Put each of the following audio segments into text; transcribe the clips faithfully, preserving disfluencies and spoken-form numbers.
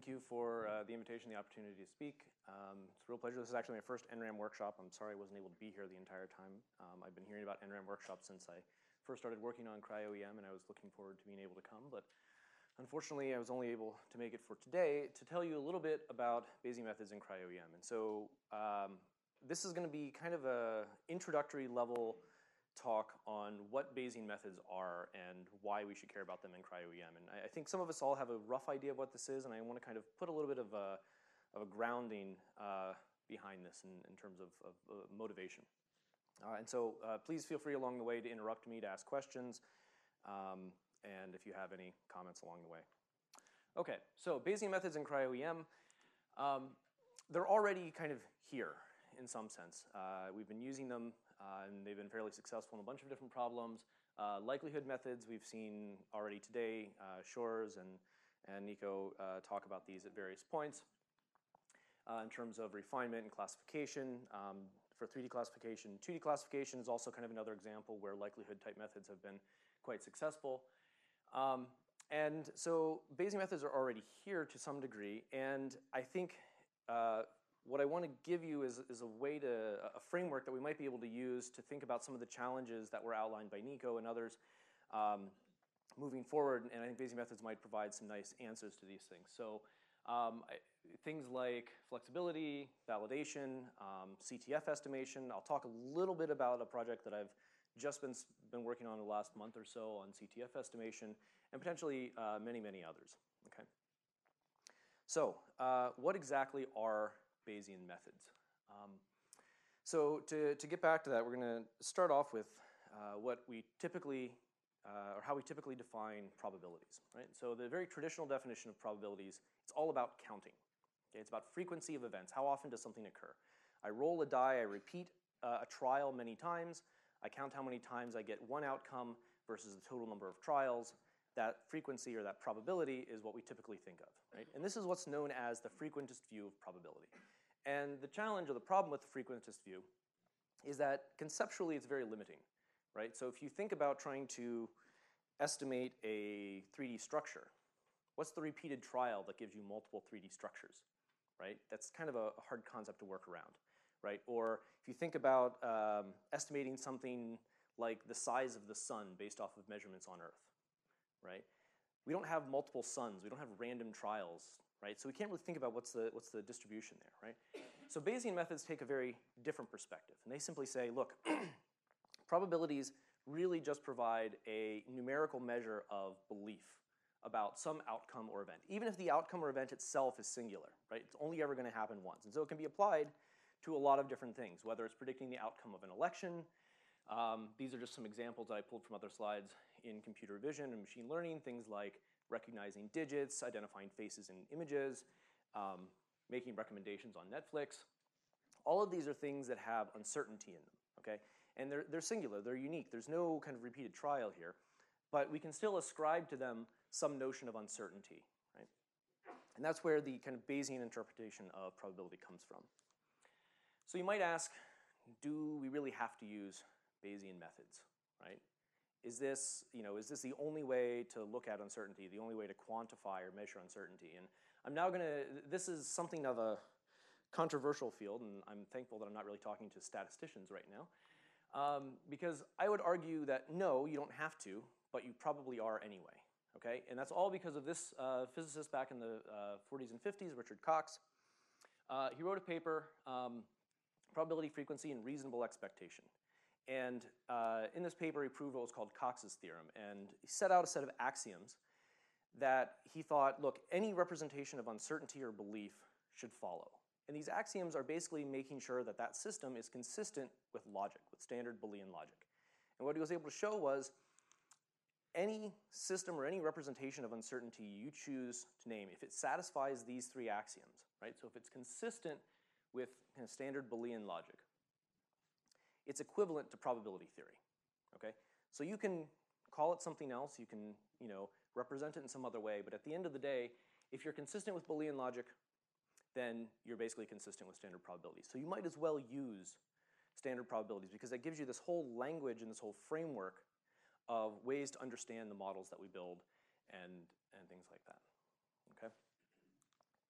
thank you for uh, the invitation, the opportunity to speak. Um, it's a real pleasure. This is actually my first N RAM workshop. I'm sorry I wasn't able to be here the entire time. Um, I've been hearing about N RAM workshops since I first started working on cryo-E M, and I was looking forward to being able to come. But unfortunately, I was only able to make it for today to tell you a little bit about Bayesian methods in cryo-E M. And so um, this is going to be kind of a introductory level talk on what Bayesian methods are and why we should care about them in cryo-E M. And I, I think some of us all have a rough idea of what this is, and I want to kind of put a little bit of a, of a grounding uh, behind this in, in terms of, of uh, motivation. Uh, and so uh, please feel free along the way to interrupt me, to ask questions, um, and if you have any comments along the way. Okay, so Bayesian methods in cryo-E M, um, they're already kind of here in some sense. Uh, we've been using them Uh, and they've been fairly successful in a bunch of different problems. Uh, likelihood methods we've seen already today. Uh, Shores and, and Nico uh, talk about these at various points. Uh, in terms of refinement and classification, um, for three D classification, two D classification is also kind of another example where likelihood type methods have been quite successful. Um, and so Bayesian methods are already here to some degree, and I think uh, what I want to give you is, is a way to, a framework that we might be able to use to think about some of the challenges that were outlined by Nico and others um, moving forward, and I think Bayesian methods might provide some nice answers to these things. So um, I, things like flexibility, validation, um, C T F estimation. I'll talk a little bit about a project that I've just been, been working on the last month or so on C T F estimation, and potentially uh, many, many others. Okay. So uh, what exactly are Bayesian methods? Um, so to, to get back to that, we're going to start off with uh, what we typically, uh, or how we typically define probabilities, right? So the very traditional definition of probabilities, it's all about counting. Okay? It's about frequency of events. How often does something occur? I roll a die, I repeat uh, a trial many times, I count how many times I get one outcome versus the total number of trials. That frequency or that probability is what we typically think of, right? And this is what's known as the frequentist view of probability. And the challenge or the problem with the frequentist view is that conceptually it's very limiting, right? So if you think about trying to estimate a three D structure, what's the repeated trial that gives you multiple three D structures, right? That's kind of a hard concept to work around, right? Or if you think about um, estimating something like the size of the sun based off of measurements on Earth, right? We don't have multiple suns. We don't have random trials, right? So we can't really think about what's the, what's the distribution there, right? So Bayesian methods take a very different perspective. And they simply say, look, probabilities really just provide a numerical measure of belief about some outcome or event, even if the outcome or event itself is singular, right? It's only ever going to happen once. And so it can be applied to a lot of different things, whether it's predicting the outcome of an election. Um, these are just some examples that I pulled from other slides in computer vision and machine learning, things like recognizing digits, identifying faces in images, um, making recommendations on Netflix. All of these are things that have uncertainty in them, okay? And they're, they're singular, they're unique. There's no kind of repeated trial here, but we can still ascribe to them some notion of uncertainty, right? And that's where the kind of Bayesian interpretation of probability comes from. So you might ask, do we really have to use Bayesian methods, right? Is this, you know, is this the only way to look at uncertainty, the only way to quantify or measure uncertainty? And I'm now gonna, this is something of a controversial field, and I'm thankful that I'm not really talking to statisticians right now, um, because I would argue that no, you don't have to, but you probably are anyway, okay? And that's all because of this uh, physicist back in the uh, forties and fifties, Richard Cox. Uh, he wrote a paper, um, Probability, Frequency, and Reasonable Expectation. And uh, in this paper, he proved what was called Cox's theorem, and he set out a set of axioms that he thought, look, any representation of uncertainty or belief should follow. And these axioms are basically making sure that that system is consistent with logic, with standard Boolean logic. And what he was able to show was any system or any representation of uncertainty you choose to name, if it satisfies these three axioms, right? So if it's consistent with kind of standard Boolean logic, it's equivalent to probability theory, okay? So you can call it something else, you can, you know, represent it in some other way, but at the end of the day, if you're consistent with Boolean logic, then you're basically consistent with standard probabilities. So you might as well use standard probabilities because that gives you this whole language and this whole framework of ways to understand the models that we build and, and things like that, okay?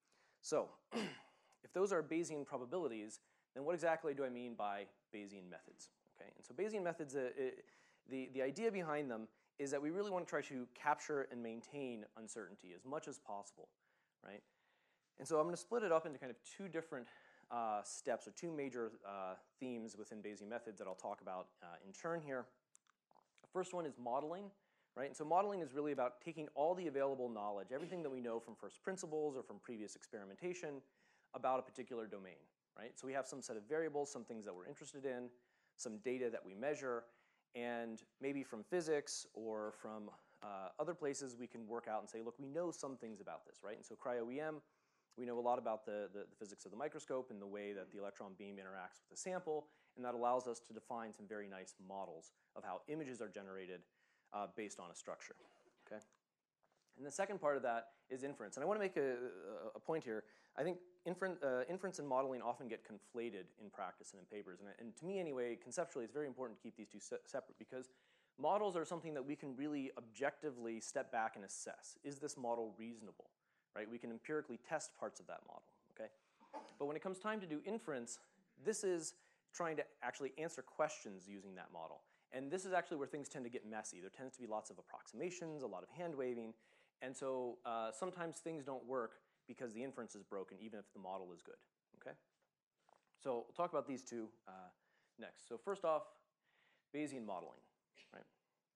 So if those are Bayesian probabilities, then what exactly do I mean by Bayesian methods? Okay, and so Bayesian methods, uh, it, the, the idea behind them is that we really want to try to capture and maintain uncertainty as much as possible, right? And so I'm going to split it up into kind of two different uh, steps, or two major uh, themes within Bayesian methods that I'll talk about uh, in turn here. The first one is modeling, right? And so modeling is really about taking all the available knowledge, everything that we know from first principles or from previous experimentation about a particular domain, right? So we have some set of variables, some things that we're interested in, some data that we measure, and maybe from physics or from uh, other places we can work out and say, look, we know some things about this, right? And so cryo-E M, we know a lot about the, the, the physics of the microscope and the way that the electron beam interacts with the sample, and that allows us to define some very nice models of how images are generated uh, based on a structure, okay? And the second part of that is inference. And I want to make a, a point here. I think inferen, uh, inference and modeling often get conflated in practice and in papers. And, and to me, anyway, conceptually, it's very important to keep these two se separate, because models are something that we can really objectively step back and assess. Is this model reasonable, right? We can empirically test parts of that model, okay? But when it comes time to do inference, this is trying to actually answer questions using that model. And this is actually where things tend to get messy. There tends to be lots of approximations, a lot of hand waving. And so uh, sometimes things don't work because the inference is broken, even if the model is good, okay? So we'll talk about these two uh, next. So first off, Bayesian modeling, right?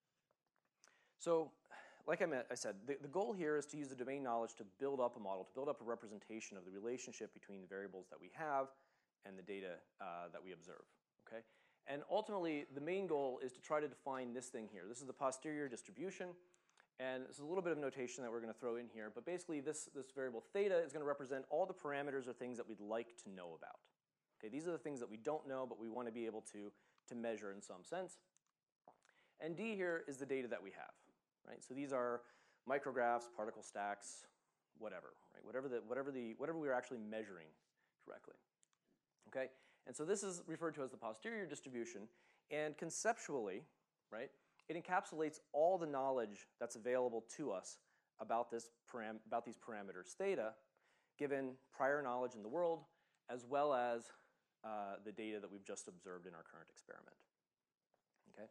So like I, meant, I said, the, the goal here is to use the domain knowledge to build up a model, to build up a representation of the relationship between the variables that we have and the data uh, that we observe, okay? And ultimately, the main goal is to try to define this thing here. This is the posterior distribution. And this is a little bit of notation that we're going to throw in here. But basically, this, this variable theta is going to represent all the parameters or things that we'd like to know about. Okay, these are the things that we don't know, but we want to be able to, to measure in some sense. And d here is the data that we have, right? So these are micrographs, particle stacks, whatever, right? Whatever, the, whatever, the, whatever we are actually measuring directly, okay? And so this is referred to as the posterior distribution. And conceptually, right, it encapsulates all the knowledge that's available to us about, this param about these parameters theta, given prior knowledge in the world, as well as uh, the data that we've just observed in our current experiment, okay?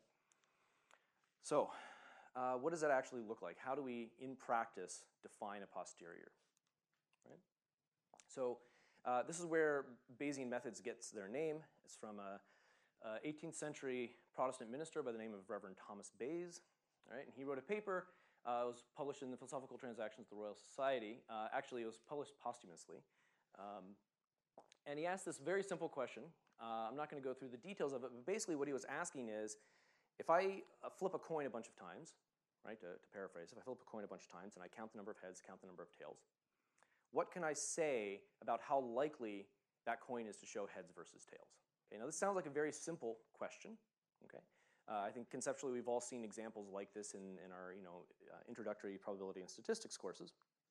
So uh, what does that actually look like? How do we, in practice, define a posterior, right? So Uh, this is where Bayesian methods gets their name. It's from a, a eighteenth century Protestant minister by the name of Reverend Thomas Bayes. All right, and he wrote a paper. Uh, it was published in the Philosophical Transactions of the Royal Society. Uh, actually, it was published posthumously. Um, and he asked this very simple question. Uh, I'm not going to go through the details of it, but basically what he was asking is, if I uh, flip a coin a bunch of times, right, to, to paraphrase, if I flip a coin a bunch of times and I count the number of heads, count the number of tails, what can I say about how likely that coin is to show heads versus tails? Okay, now this sounds like a very simple question, okay? Uh, I think conceptually we've all seen examples like this in, in our you know, uh, introductory probability and statistics courses.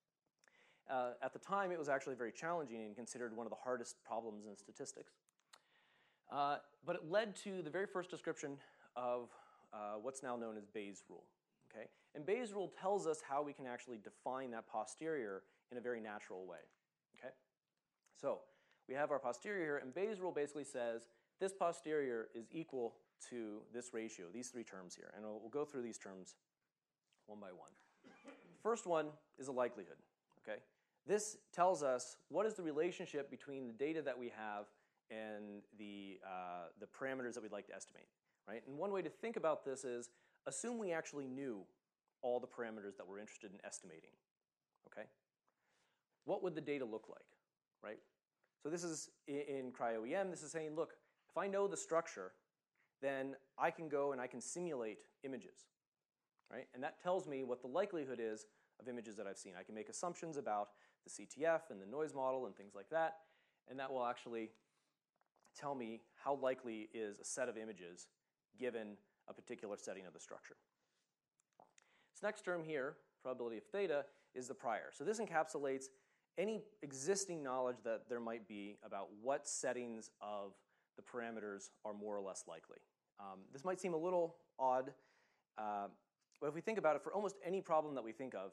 Uh, at the time, it was actually very challenging and considered one of the hardest problems in statistics. Uh, but it led to the very first description of uh, what's now known as Bayes' rule, okay? And Bayes' rule tells us how we can actually define that posterior in a very natural way, okay? So we have our posterior here, and Bayes' rule basically says this posterior is equal to this ratio, these three terms here. And we'll, we'll go through these terms one by one. The first one is a likelihood, okay? This tells us what is the relationship between the data that we have and the, uh, the parameters that we'd like to estimate, right? And one way to think about this is assume we actually knew all the parameters that we're interested in estimating, okay? What would the data look like, right? So this is in, in cryo-E M, this is saying, look, if I know the structure, then I can go and I can simulate images, right? And that tells me what the likelihood is of images that I've seen. I can make assumptions about the C T F and the noise model and things like that, and that will actually tell me how likely is a set of images given a particular setting of the structure. This next term here, probability of theta, is the prior. So this encapsulates any existing knowledge that there might be about what settings of the parameters are more or less likely. Um, this might seem a little odd, uh, but if we think about it, for almost any problem that we think of,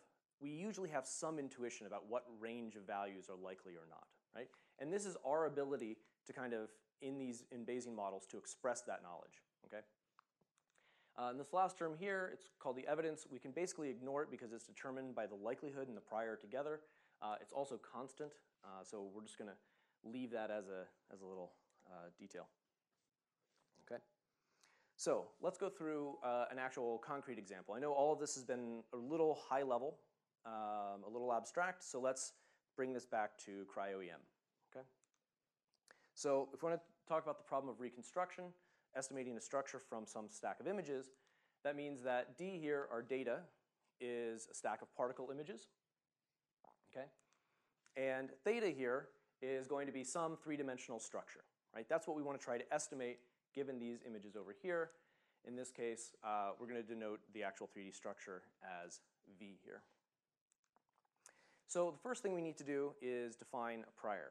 we usually have some intuition about what range of values are likely or not, right? And this is our ability to kind of, in these, in Bayesian models, to express that knowledge, okay? Uh, and this last term here, it's called the evidence. We can basically ignore it because it's determined by the likelihood and the prior together. Uh, it's also constant, uh, so we're just gonna leave that as a, as a little uh, detail, okay? So let's go through uh, an actual concrete example. I know all of this has been a little high level, um, a little abstract, so let's bring this back to cryo-E M, okay? So if we want to talk about the problem of reconstruction, estimating a structure from some stack of images, that means that D here, our data, is a stack of particle images, okay? And theta here is going to be some three-dimensional structure, right? That's what we want to try to estimate given these images over here. In this case, uh, we're going to denote the actual three D structure as V here. So the first thing we need to do is define a prior.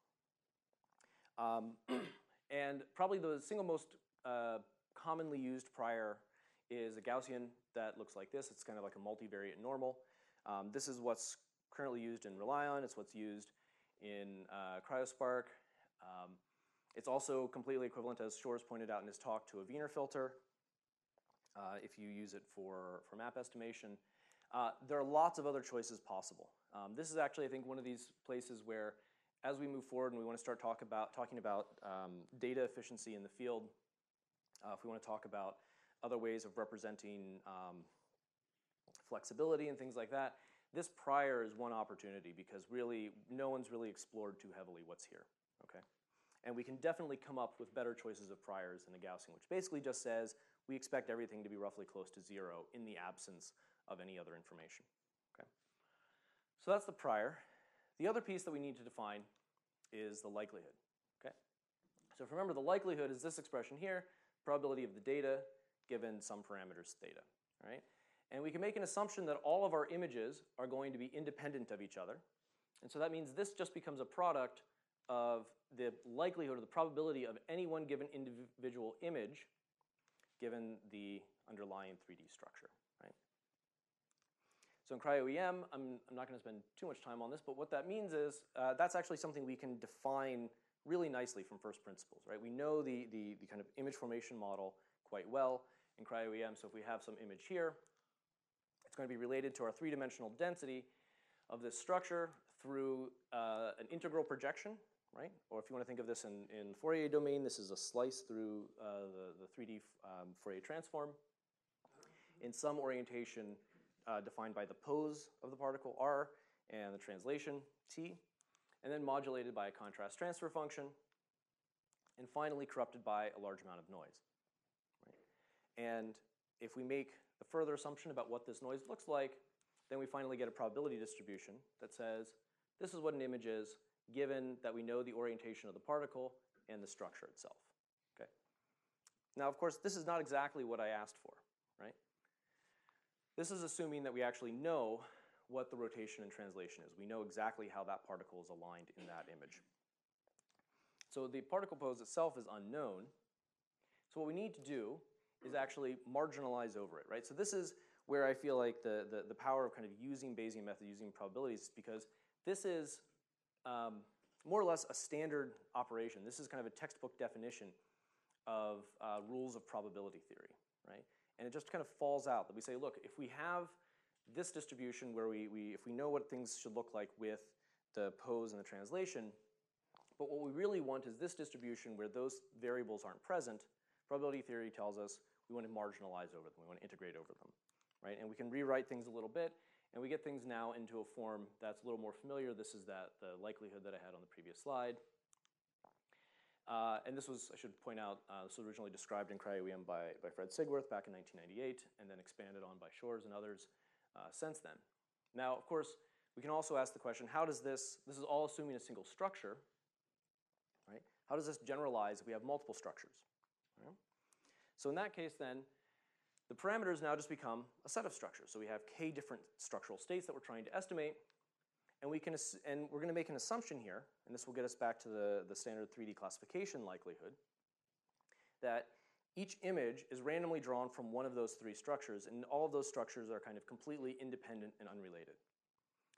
Um, and probably the single most uh, commonly used prior is a Gaussian that looks like this. It's kind of like a multivariate normal. Um, this is what's currently used in RelyOn. It's what's used in uh, CryoSpark. Um, it's also completely equivalent, as Shores pointed out in his talk, to a Wiener filter uh, if you use it for, for map estimation. Uh, there are lots of other choices possible. Um, this is actually, I think, one of these places where, as we move forward and we want to start talk about, talking about um, data efficiency in the field, uh, if we want to talk about other ways of representing um, flexibility and things like that, this prior is one opportunity because really no one's really explored too heavily what's here, okay? And we can definitely come up with better choices of priors than a Gaussian, which basically just says we expect everything to be roughly close to zero in the absence of any other information, okay? So that's the prior. The other piece that we need to define is the likelihood, okay? So if you remember, the likelihood is this expression here, probability of the data given some parameters theta, all right? And we can make an assumption that all of our images are going to be independent of each other. And so that means this just becomes a product of the likelihood or the probability of any one given individual image given the underlying three D structure, right? So in cryo-E M, I'm, I'm not going to spend too much time on this, but what that means is uh, that's actually something we can define really nicely from first principles, right? We know the, the, the kind of image formation model quite well in cryo-E M, so if we have some image here, it's going to be related to our three-dimensional density of this structure through uh, an integral projection, right? Or if you want to think of this in, in Fourier domain, this is a slice through uh, the, the three D um, Fourier transform in some orientation uh, defined by the pose of the particle, R, and the translation, T, and then modulated by a contrast transfer function, and finally corrupted by a large amount of noise, right? And if we make the further assumption about what this noise looks like, then we finally get a probability distribution that says this is what an image is given that we know the orientation of the particle and the structure itself, okay? Now, of course, this is not exactly what I asked for, right? This is assuming that we actually know what the rotation and translation is. We know exactly how that particle is aligned in that image. So the particle pose itself is unknown. So what we need to do is actually marginalize over it, right? So this is where I feel like the, the, the power of kind of using Bayesian method, using probabilities, because this is um, more or less a standard operation. This is kind of a textbook definition of uh, rules of probability theory, right? And it just kind of falls out that we say, look, if we have this distribution where we, we if we know what things should look like with the pose and the translation, but what we really want is this distribution where those variables aren't present, probability theory tells us we want to marginalize over them, we want to integrate over them, right? And we can rewrite things a little bit, and we get things now into a form that's a little more familiar. This is that the likelihood that I had on the previous slide. Uh, and this was, I should point out, uh, this was originally described in cryo-E M by, by Fred Sigworth back in nineteen ninety-eight, and then expanded on by Shores and others uh, since then. Now, of course, we can also ask the question, how does this, this is all assuming a single structure, right? How does this generalize if we have multiple structures? Right? So in that case then, the parameters now just become a set of structures. So we have k different structural states that we're trying to estimate, and we can and we're going to make an assumption here, and this will get us back to the, the standard three D classification likelihood, that each image is randomly drawn from one of those three structures, and all of those structures are kind of completely independent and unrelated.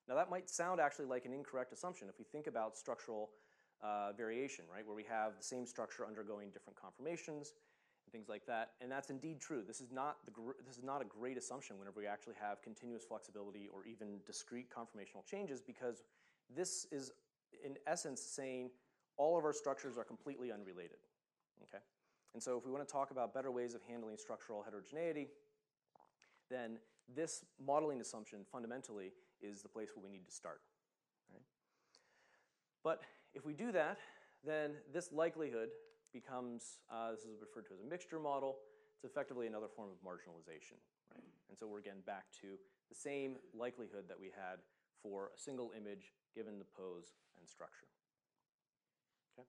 Now that might sound actually like an incorrect assumption if we think about structural uh, variation, right, where we have the same structure undergoing different conformations and things like that, and that's indeed true. This is not the gr this is not a great assumption whenever we actually have continuous flexibility or even discrete conformational changes, because this is in essence saying all of our structures are completely unrelated. Okay, and so if we want to talk about better ways of handling structural heterogeneity, then this modeling assumption fundamentally is the place where we need to start. Right? But if we do that, then this likelihood becomes, uh, this is referred to as a mixture model. It's effectively another form of marginalization. Right? And so we're again back to the same likelihood that we had for a single image given the pose and structure. Okay?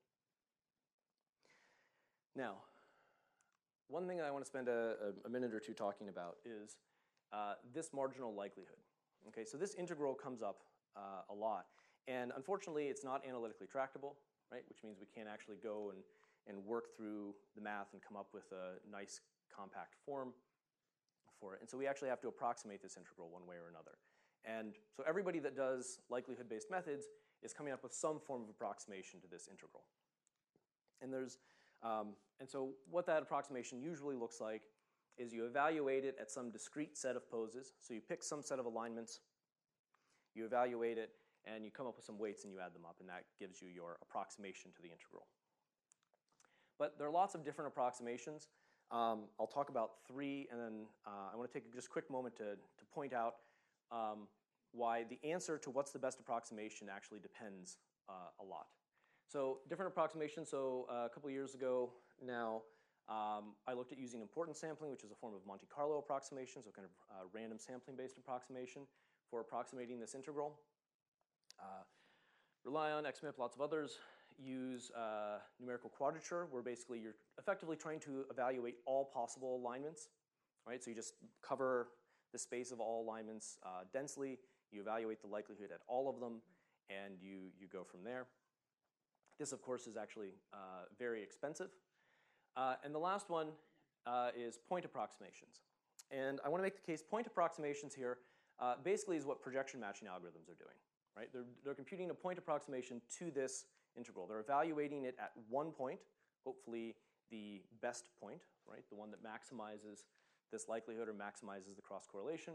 Now, one thing I want to spend a, a minute or two talking about is uh, this marginal likelihood. Okay, so this integral comes up uh, a lot, and unfortunately it's not analytically tractable, right, which means we can't actually go and, and work through the math and come up with a nice compact form for it, and so we actually have to approximate this integral one way or another. And so everybody that does likelihood-based methods is coming up with some form of approximation to this integral. And there's, um, and so what that approximation usually looks like is you evaluate it at some discrete set of poses. So you pick some set of alignments, you evaluate it, and you come up with some weights and you add them up, and that gives you your approximation to the integral. But there are lots of different approximations. Um, I'll talk about three, and then uh, I want to take just a quick moment to, to point out um, why the answer to what's the best approximation actually depends uh, a lot. So different approximations. So uh, a couple years ago now, Um, I looked at using importance sampling, which is a form of Monte Carlo approximation, so kind of uh, random sampling-based approximation for approximating this integral. Uh, Relion, X M I P, lots of others use uh, numerical quadrature, where basically you're effectively trying to evaluate all possible alignments, right? So you just cover the space of all alignments uh, densely, you evaluate the likelihood at all of them, and you, you go from there. This, of course, is actually uh, very expensive. Uh, and the last one uh, is point approximations. And I want to make the case point approximations here uh, basically is what projection matching algorithms are doing. Right? They're, they're computing a point approximation to this integral. They're evaluating it at one point, hopefully the best point, right? The one that maximizes this likelihood or maximizes the cross correlation.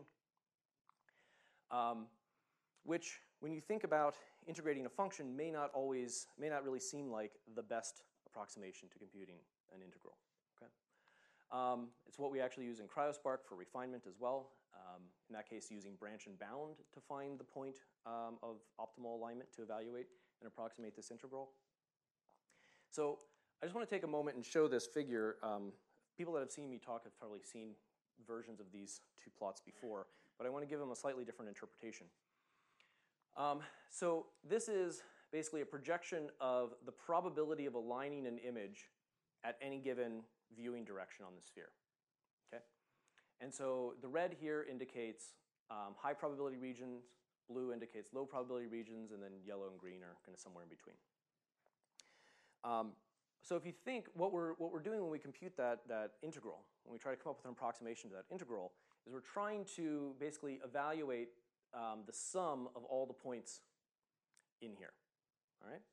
Um, which, when you think about integrating a function, may not always, may not really seem like the best approximation to computing an integral. Okay? Um, it's what we actually use in CryoSpark for refinement as well. Um, in that case, using branch and bound to find the point um, of optimal alignment to evaluate and approximate this integral. So I just want to take a moment and show this figure. Um, people that have seen me talk have probably seen versions of these two plots before, but I want to give them a slightly different interpretation. Um, so this is basically a projection of the probability of aligning an image at any given viewing direction on the sphere. Okay? And so the red here indicates um, high probability regions, blue indicates low probability regions, and then yellow and green are kind of somewhere in between. Um, so if you think what we're, what we're doing when we compute that, that integral, when we try to come up with an approximation to that integral, is we're trying to basically evaluate um, the sum of all the points in here. All right?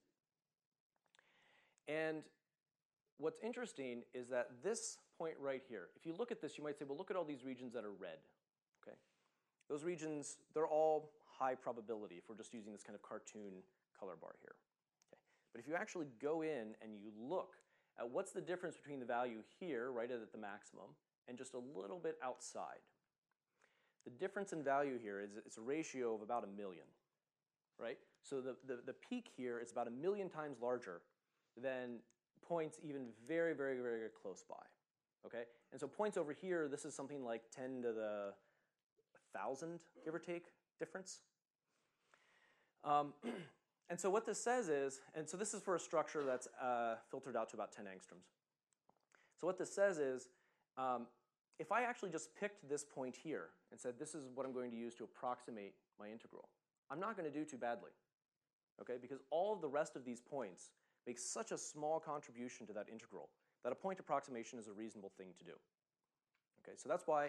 And what's interesting is that this point right here, if you look at this, you might say, well, look at all these regions that are red. Okay? Those regions, they're all high probability if we're just using this kind of cartoon color bar here. Okay? But if you actually go in and you look at what's the difference between the value here, right at the maximum, and just a little bit outside, the difference in value here is it's a ratio of about a million. Right? So the, the, the peak here is about a million times larger than points even very, very, very, very close by. Okay? And so points over here, this is something like ten to the thousand, give or take, difference. Um, and so what this says is, and so this is for a structure that's uh, filtered out to about ten angstroms. So what this says is, um, if I actually just picked this point here and said this is what I'm going to use to approximate my integral, I'm not going to do too badly, okay? Because all of the rest of these points make such a small contribution to that integral that a point approximation is a reasonable thing to do. Okay, so that's why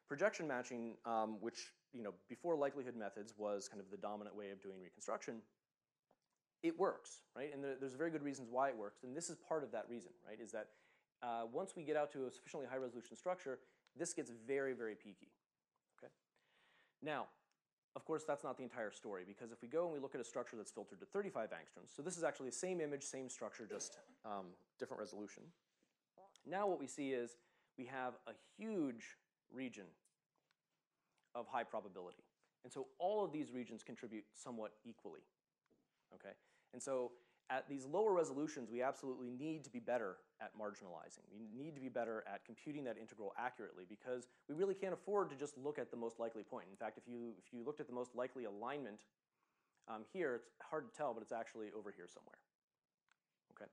projection matching, um, which you know, before likelihood methods was kind of the dominant way of doing reconstruction, it works, right? And there, there's very good reasons why it works, and this is part of that reason, right? Is that uh, once we get out to a sufficiently high resolution structure, this gets very, very peaky, okay? Now, of course, that's not the entire story, because if we go and we look at a structure that's filtered to thirty-five angstroms, so this is actually the same image, same structure, just um, different resolution. Now what we see is we have a huge region of high probability. And so all of these regions contribute somewhat equally, okay? And so at these lower resolutions, we absolutely need to be better at marginalizing. We need to be better at computing that integral accurately, because we really can't afford to just look at the most likely point. In fact, if you, if you looked at the most likely alignment um, here, it's hard to tell, but it's actually over here somewhere, okay?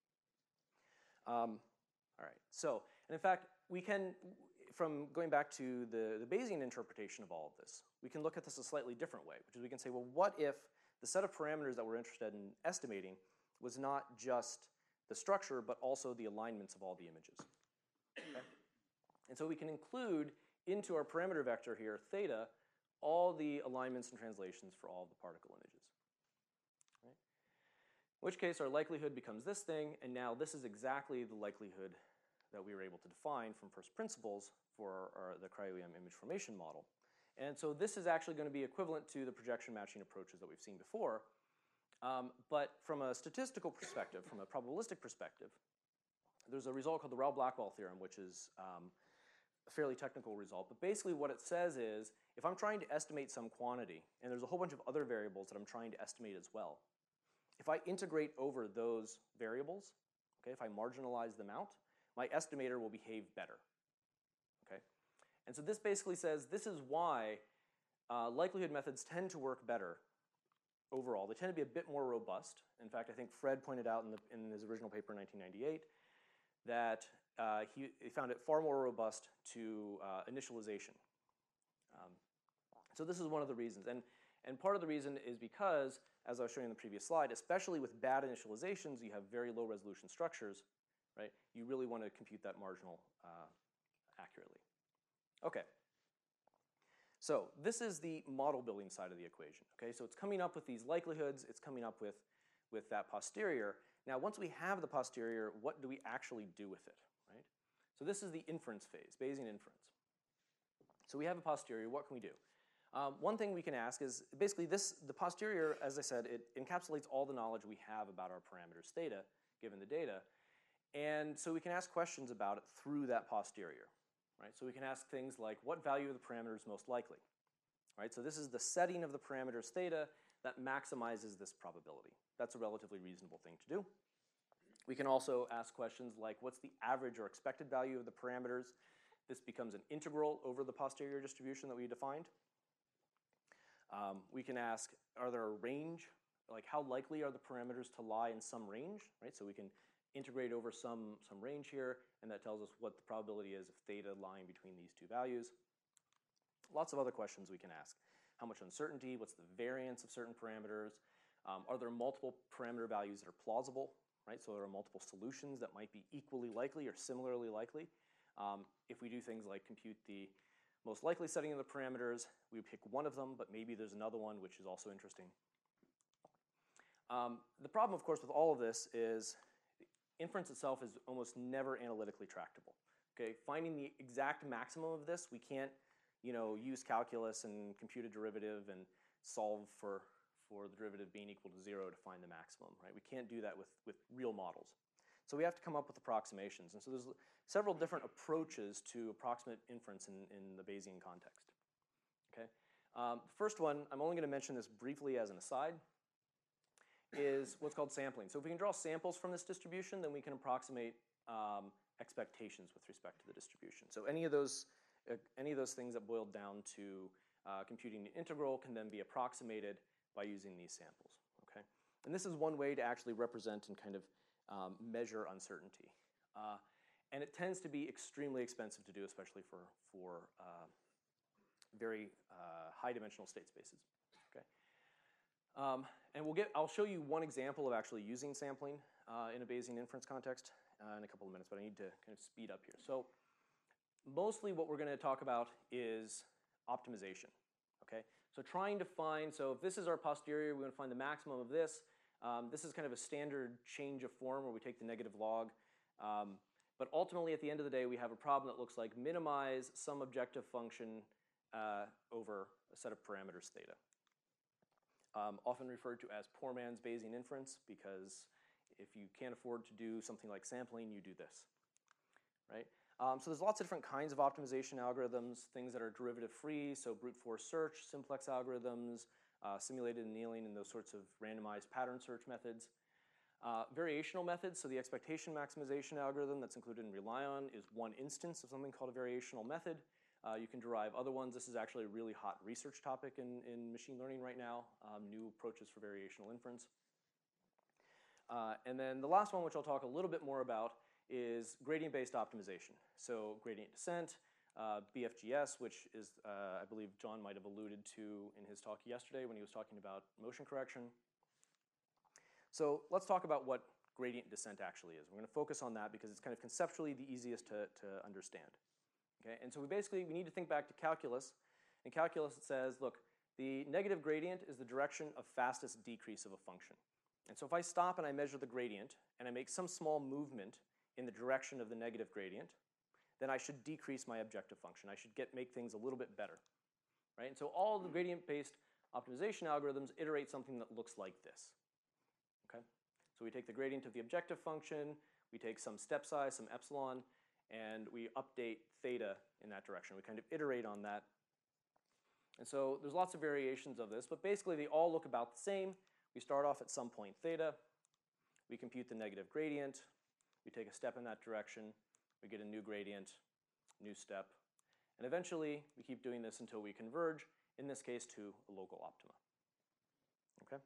Um, all right, so, and in fact, we can, from going back to the, the Bayesian interpretation of all of this, we can look at this a slightly different way, which is we can say, well, what if the set of parameters that we're interested in estimating was not just the structure, but also the alignments of all the images, okay? And so we can include into our parameter vector here, theta, all the alignments and translations for all of the particle images, right? In which case, our likelihood becomes this thing, and now this is exactly the likelihood that we were able to define from first principles for our, the cryo-E M image formation model. And so this is actually going to be equivalent to the projection matching approaches that we've seen before. Um, but from a statistical perspective, from a probabilistic perspective, there's a result called the Rao-Blackwell theorem, which is um, a fairly technical result. But basically what it says is, if I'm trying to estimate some quantity, and there's a whole bunch of other variables that I'm trying to estimate as well, if I integrate over those variables, okay, if I marginalize them out, my estimator will behave better, okay? And so this basically says this is why uh, likelihood methods tend to work better overall. They tend to be a bit more robust. In fact, I think Fred pointed out in, the, in his original paper in nineteen ninety-eight that uh, he, he found it far more robust to uh, initialization. Um, so this is one of the reasons. And, and part of the reason is because, as I was showing in the previous slide, especially with bad initializations, you have very low resolution structures, right? You really want to compute that marginal uh, accurately. Okay. So this is the model building side of the equation, okay? So it's coming up with these likelihoods, it's coming up with, with that posterior. Now, once we have the posterior, what do we actually do with it, right? So this is the inference phase, Bayesian inference. So we have a posterior, what can we do? Um, one thing we can ask is, basically this, the posterior, as I said, it encapsulates all the knowledge we have about our parameters theta, given the data. And so we can ask questions about it through that posterior, right? So we can ask things like, what value of the parameter is most likely, right? So this is the setting of the parameters theta that maximizes this probability. That's a relatively reasonable thing to do. We can also ask questions like, what's the average or expected value of the parameters? This becomes an integral over the posterior distribution that we defined. Um, we can ask, are there a range? Like, how likely are the parameters to lie in some range, right? So we can integrate over some, some range here, and that tells us what the probability is of theta lying between these two values. Lots of other questions we can ask. How much uncertainty? What's the variance of certain parameters? Um, are there multiple parameter values that are plausible, right? So there are multiple solutions that might be equally likely or similarly likely. Um, if we do things like compute the most likely setting of the parameters, we pick one of them, but maybe there's another one which is also interesting. Um, the problem, of course, with all of this is inference itself is almost never analytically tractable. Okay, finding the exact maximum of this, we can't, you know, use calculus and compute a derivative and solve for, for the derivative being equal to zero to find the maximum, right? We can't do that with, with real models. So we have to come up with approximations. And so there's several different approaches to approximate inference in, in the Bayesian context, okay? Um, first one, I'm only gonna mention this briefly as an aside, is what's called sampling. So if we can draw samples from this distribution, then we can approximate um, expectations with respect to the distribution. So any of those, uh, any of those things that boiled down to uh, computing the integral can then be approximated by using these samples, okay? And this is one way to actually represent and kind of um, measure uncertainty. Uh, and it tends to be extremely expensive to do, especially for, for uh, very uh, high dimensional state spaces, okay? Um, and we'll get, I'll show you one example of actually using sampling uh, in a Bayesian inference context uh, in a couple of minutes, but I need to kind of speed up here. So mostly what we're going to talk about is optimization, okay? So trying to find, so if this is our posterior, we want to find the maximum of this. Um, this is kind of a standard change of form where we take the negative log. Um, but ultimately, at the end of the day, we have a problem that looks like minimize some objective function uh, over a set of parameters theta. Um, often referred to as poor man's Bayesian inference, because if you can't afford to do something like sampling, you do this, right? Um, so there's lots of different kinds of optimization algorithms, things that are derivative-free, so brute force search, simplex algorithms, uh, simulated annealing, and those sorts of randomized pattern search methods. Uh, variational methods, so the expectation maximization algorithm that's included in Relion is one instance of something called a variational method. Uh, you can derive other ones. This is actually a really hot research topic in, in machine learning right now, um, new approaches for variational inference. Uh, and then the last one, which I'll talk a little bit more about, is gradient-based optimization. So gradient descent, uh, B F G S, which is, uh, I believe John might have alluded to in his talk yesterday when he was talking about motion correction. So let's talk about what gradient descent actually is. We're going to focus on that because it's kind of conceptually the easiest to, to understand. Okay? And so we basically, we need to think back to calculus. In calculus, it says, look, the negative gradient is the direction of fastest decrease of a function. And so if I stop and I measure the gradient, and I make some small movement in the direction of the negative gradient, then I should decrease my objective function. I should get, make things a little bit better, right? And so all the gradient-based optimization algorithms iterate something that looks like this, okay? So we take the gradient of the objective function, we take some step size, some epsilon, and we update theta in that direction. We kind of iterate on that. And so there's lots of variations of this, but basically they all look about the same. We start off at some point theta, we compute the negative gradient, we take a step in that direction, we get a new gradient, new step, and eventually we keep doing this until we converge, in this case to a local optima. Okay?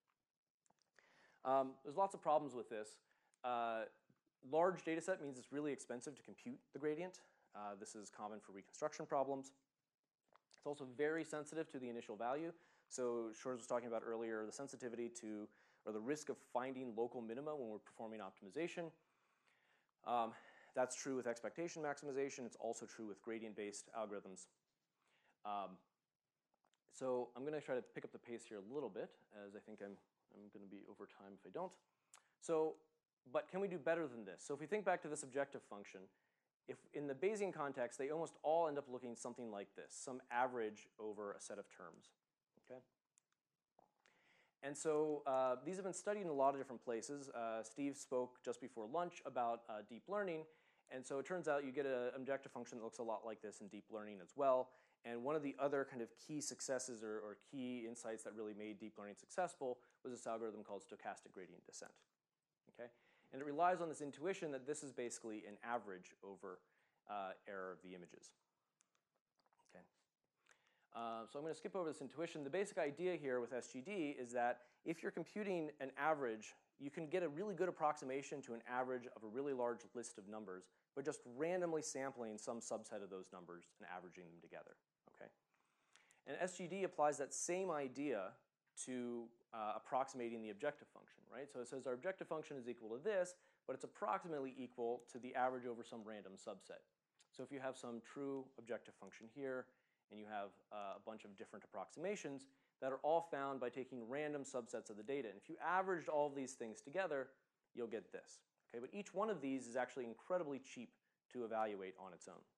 Um, there's lots of problems with this. Uh, large data set means it's really expensive to compute the gradient. Uh, this is common for reconstruction problems. It's also very sensitive to the initial value. So Shores was talking about earlier the sensitivity to, or the risk of finding local minima when we're performing optimization. Um, that's true with expectation maximization. It's also true with gradient-based algorithms. Um, so I'm going to try to pick up the pace here a little bit, as I think I'm, I'm going to be over time if I don't. So, but can we do better than this? So if we think back to this objective function, if in the Bayesian context, they almost all end up looking something like this, some average over a set of terms. Okay? And so uh, these have been studied in a lot of different places. Uh, Steve spoke just before lunch about uh, deep learning. And so it turns out you get an objective function that looks a lot like this in deep learning as well. And one of the other kind of key successes or, or key insights that really made deep learning successful was this algorithm called stochastic gradient descent. Okay? And it relies on this intuition that this is basically an average over uh, error of the images. Okay. Uh, so I'm going to skip over this intuition. The basic idea here with S G D is that if you're computing an average, you can get a really good approximation to an average of a really large list of numbers, but just randomly sampling some subset of those numbers and averaging them together. Okay. And S G D applies that same idea to uh, approximating the objective function, right? So it says our objective function is equal to this, but it's approximately equal to the average over some random subset. So if you have some true objective function here, and you have uh, a bunch of different approximations that are all found by taking random subsets of the data. And if you averaged all of these things together, you'll get this. Okay? But each one of these is actually incredibly cheap to evaluate on its own.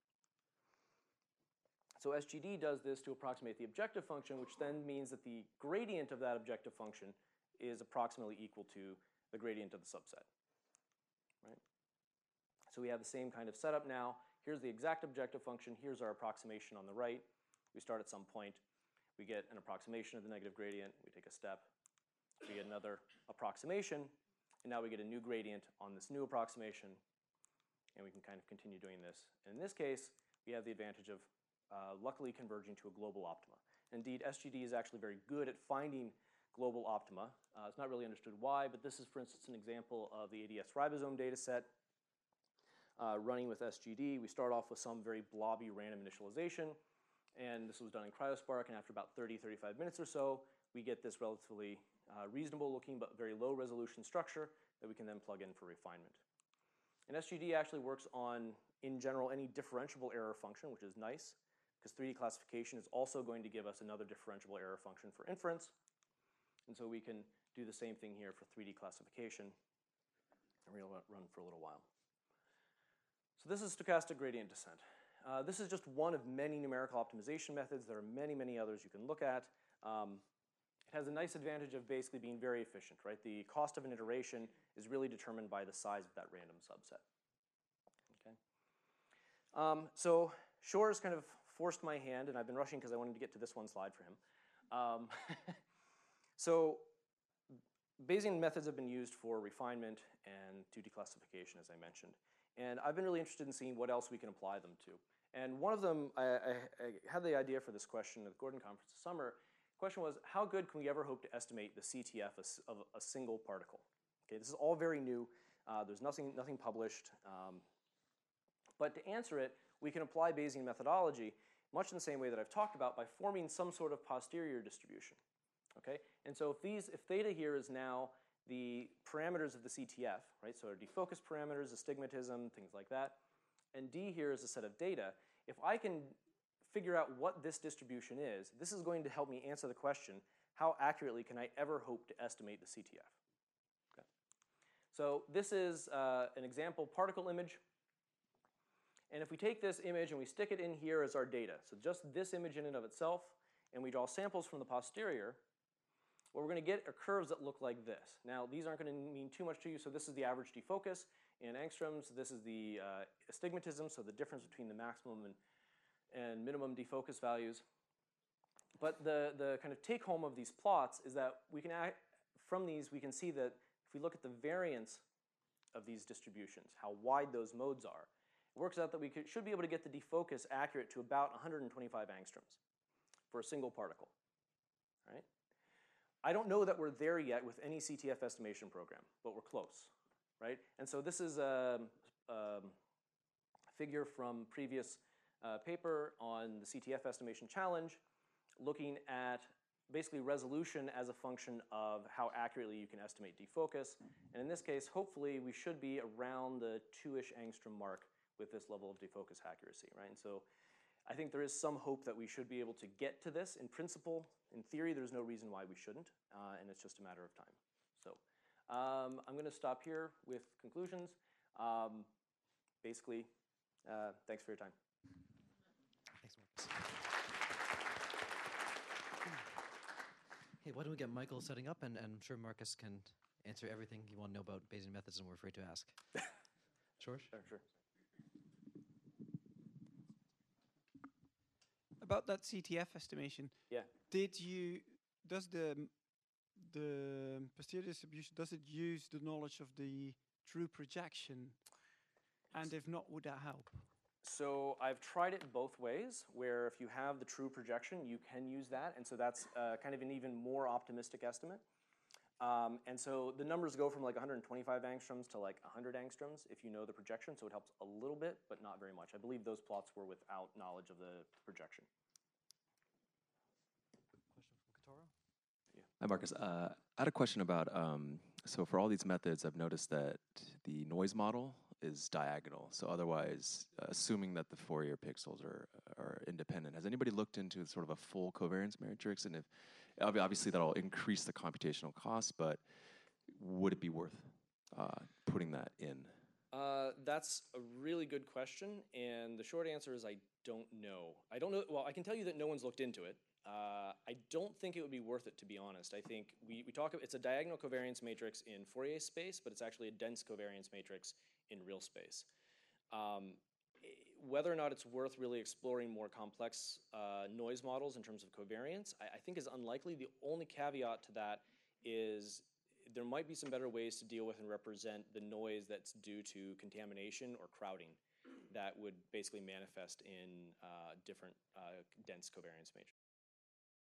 So S G D does this to approximate the objective function, which then means that the gradient of that objective function is approximately equal to the gradient of the subset. Right? So we have the same kind of setup now. Here's the exact objective function. Here's our approximation on the right. We start at some point. We get an approximation of the negative gradient. We take a step. We get another approximation. And now we get a new gradient on this new approximation. And we can kind of continue doing this. And in this case, we have the advantage of uh, luckily converging to a global optima. Indeed, S G D is actually very good at finding global optima. Uh, it's not really understood why, but this is, for instance, an example of the A D S ribosome data set uh, running with S G D. We start off with some very blobby random initialization, and this was done in CryoSpark, and after about thirty, thirty-five minutes or so, we get this relatively uh, reasonable looking but very low resolution structure that we can then plug in for refinement. And S G D actually works on, in general, any differentiable error function, which is nice, because three D classification is also going to give us another differentiable error function for inference. And so we can do the same thing here for three D classification. And we'll run for a little while. So this is stochastic gradient descent. Uh, this is just one of many numerical optimization methods. There are many, many others you can look at. Um, it has a nice advantage of basically being very efficient, right? The cost of an iteration is really determined by the size of that random subset. Okay. Um, so Shor's kind of forced my hand, and I've been rushing because I wanted to get to this one slide for him. Um, so Bayesian methods have been used for refinement and two D classification, as I mentioned. And I've been really interested in seeing what else we can apply them to. And one of them, I, I, I had the idea for this question at the Gordon Conference this summer. The question was, how good can we ever hope to estimate the C T F of a single particle? Okay, this is all very new. Uh, there's nothing, nothing published. Um, but to answer it, we can apply Bayesian methodology much in the same way that I've talked about by forming some sort of posterior distribution. Okay, and so if these, if theta here is now the parameters of the C T F, right? So our defocus parameters, astigmatism, things like that, and D here is a set of data. If I can figure out what this distribution is, this is going to help me answer the question, how accurately can I ever hope to estimate the C T F? Okay. So this is uh, an example particle image. And if we take this image and we stick it in here as our data, so just this image in and of itself, and we draw samples from the posterior, what we're going to get are curves that look like this. Now, these aren't going to mean too much to you, so this is the average defocus in angstroms. This is the uh, astigmatism, so the difference between the maximum and, and minimum defocus values. But the, the kind of take-home of these plots is that we can, act, from these, we can see that if we look at the variance of these distributions, how wide those modes are, it works out that we could, should be able to get the defocus accurate to about one hundred twenty-five angstroms for a single particle, right? I don't know that we're there yet with any C T F estimation program, but we're close, right? And so this is a, a figure from previous uh, paper on the C T F estimation challenge, looking at basically resolution as a function of how accurately you can estimate defocus. And in this case, hopefully, we should be around the two-ish angstrom mark with this level of defocus accuracy, right? And so I think there is some hope that we should be able to get to this. In principle, in theory, there's no reason why we shouldn't, uh, and it's just a matter of time. So um, I'm going to stop here with conclusions. Um, basically, uh, thanks for your time. Thanks, Marcus. Hey, why don't we get Michael setting up, and, and I'm sure Marcus can answer everything you want to know about Bayesian methods and we're afraid to ask. George? Sure, sure. About that C T F estimation, yeah. Did you, does the, the posterior distribution, does it use the knowledge of the true projection? And if not, would that help? So I've tried it both ways, where if you have the true projection, you can use that. And so that's uh, kind of an even more optimistic estimate. Um, and so the numbers go from like one hundred twenty-five angstroms to like one hundred angstroms if you know the projection. So it helps a little bit, but not very much. I believe those plots were without knowledge of the projection. Hi, Marcus. Uh, I had a question about, um, so for all these methods, I've noticed that the noise model is diagonal. So otherwise, uh, assuming that the Fourier pixels are, are independent, has anybody looked into sort of a full covariance matrix? And if, obviously that'll increase the computational cost, but would it be worth uh, putting that in? Uh, that's a really good question, and the short answer is I don't know. I don't know, well, I can tell you that no one's looked into it. Uh, I don't think it would be worth it, to be honest. I think we, we talk, it's a diagonal covariance matrix in Fourier space, but it's actually a dense covariance matrix in real space. Um, whether or not it's worth really exploring more complex uh, noise models in terms of covariance, I, I think is unlikely. The only caveat to that is there might be some better ways to deal with and represent the noise that's due to contamination or crowding that would basically manifest in uh, different uh, dense covariance matrices.